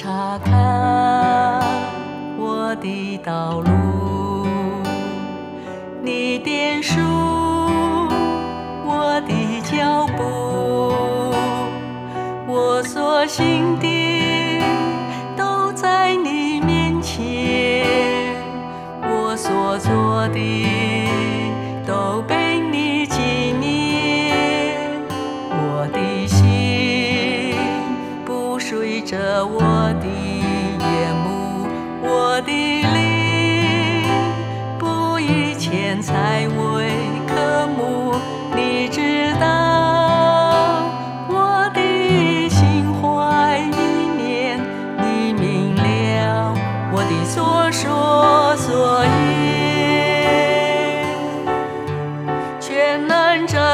查看我的道路，你点数我的脚步，我所行的都在你面前，我所做的都被你纪念，我的心不随着我的眼目，我的灵不以钱财为科目，你知道我的心怀意念，你明了我的所说所言，全能者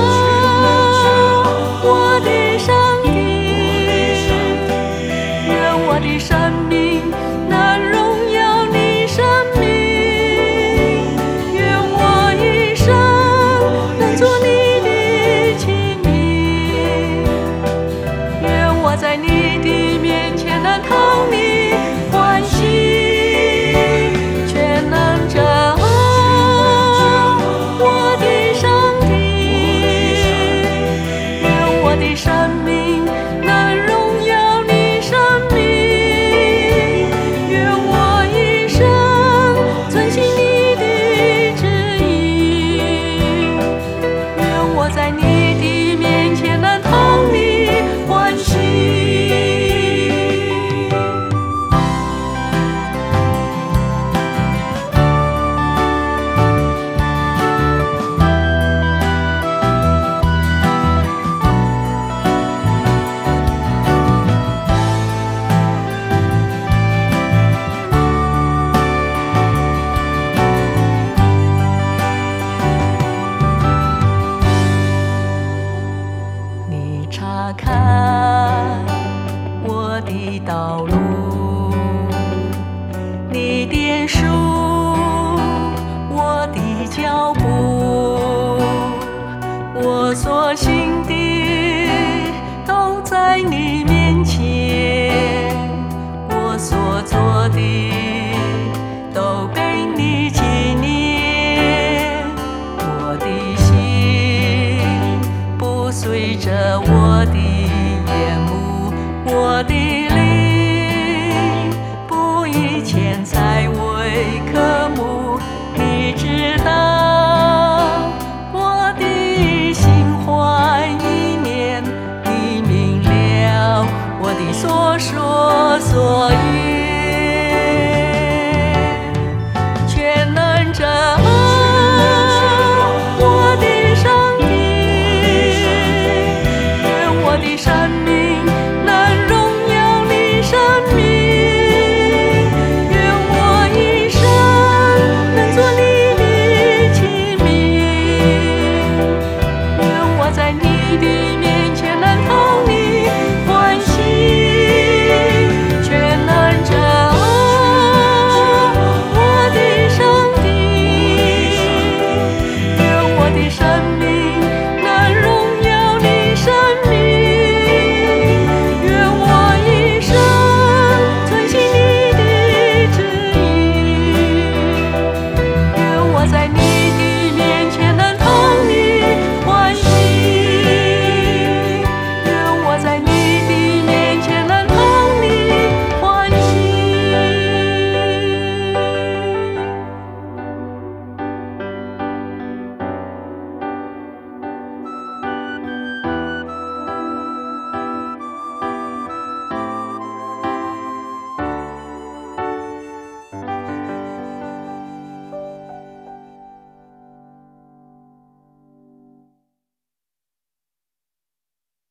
我的上帝，愿我的生命能荣耀你生命，愿我一生能做你的器皿，愿我在你的面前能讨你欢喜。全能者我的上帝，愿我的生命能荣耀你生命，愿我一生遵行你的旨意，愿我在你的面前能讨你欢喜。你查看我的道路，你点数我的脚步，我所行的都在你面前，我所做的都被你纪念，我的心不随着我的眼目，我的灵不以钱财为科目，你知道我的心怀意念，你明了我的所说所言。